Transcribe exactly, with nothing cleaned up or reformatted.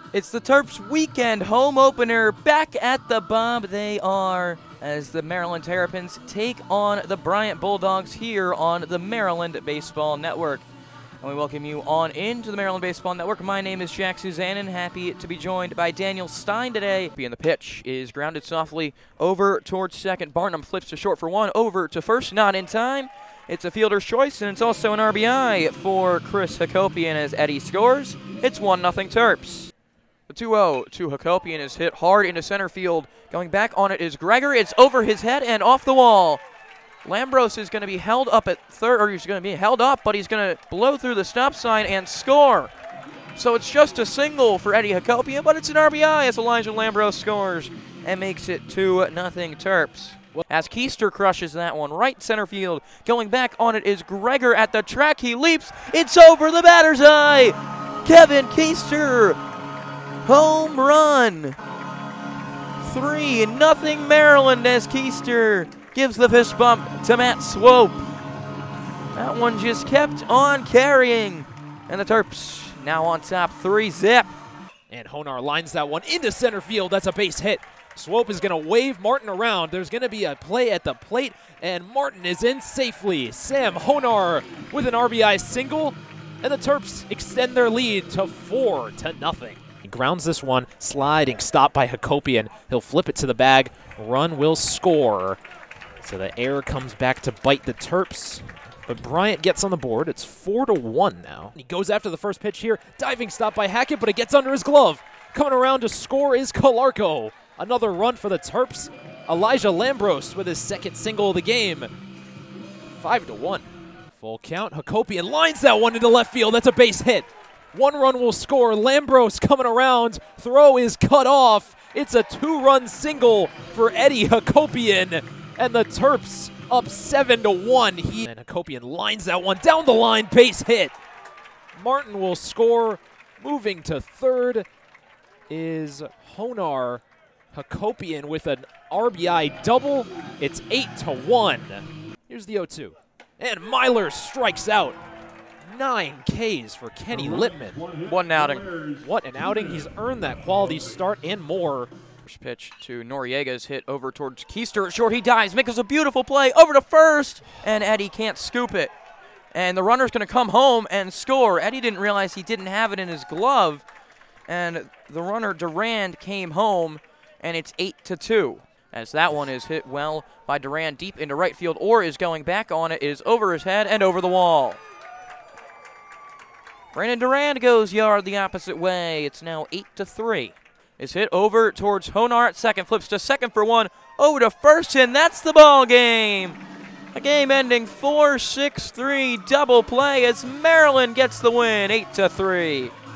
It's the Terps weekend home opener back at the Bob. They are as the Maryland Terrapins take on the Bryant Bulldogs here on the Maryland Baseball Network. And we welcome you on into the Maryland Baseball Network. My name is Jack Suzanin. Happy to be joined by Daniel Stein today. And the pitch is grounded softly over towards second. Barnum flips to short for one, over to first, not in time. It's a fielder's choice, and it's also an R B I for Chris Hakopian as Eddie scores. It's one nothing Terps. The two oh to Hakopian is hit hard into center field. Going back on it is Gregor. It's over his head and off the wall. Lambros is going to be held up at third, or he's going to be held up, but he's going to blow through the stop sign and score. So it's just a single for Eddie Hakopian, but it's an R B I as Elijah Lambros scores and makes it two nothing Terps. As Keister crushes that one right center field. Going back on it is Gregor at the track. He leaps. It's over the batter's eye. Kevin Keister. Home run. three nothing Maryland as Keister gives the fist bump to Matt Swope. That one just kept on carrying. And the Terps now on top three zip. And Honar lines that one into center field. That's a base hit. Swope is going to wave Martin around. There's going to be a play at the plate, and Martin is in safely. Sam Honar with an R B I single, and the Terps extend their lead to four to nothing. He grounds this one, sliding, stopped by Hakopian. He'll flip it to the bag. Run will score. So the air comes back to bite the Terps, but Bryant gets on the board. It's four to one now. He goes after the first pitch here. Diving stop by Hackett, but it gets under his glove. Coming around to score is Calarco. Another run for the Terps. Elijah Lambros with his second single of the game. Five to one. Full count. Hakopian lines that one into left field. That's a base hit. One run will score. Lambros coming around. Throw is cut off. It's a two-run single for Eddie Hakopian. And the Terps up seven to one. He and Hakopian lines that one down the line. Base hit. Martin will score. Moving to third is Honar. Hakopian with an R B I double. It's eight to one. Here's the oh two. And Myler strikes out. Nine Ks for Kenny Littman. One outing. What an outing. He's earned that quality start and more. First pitch to Noriega's hit over towards Keister at short. He dives, makes a beautiful play over to first, and Eddie can't scoop it. And the runner's going to come home and score. Eddie didn't realize he didn't have it in his glove, and the runner Durand came home, and it's eight to two. As that one is hit well by Durand deep into right field, or is going back on it, is over his head and over the wall. Brandon Durand goes yard the opposite way. It's now eight to three. Is hit over towards Honar at second, flips to second for one, over to first, and that's the ball game. A game-ending four six three double play as Maryland gets the win, eight to three.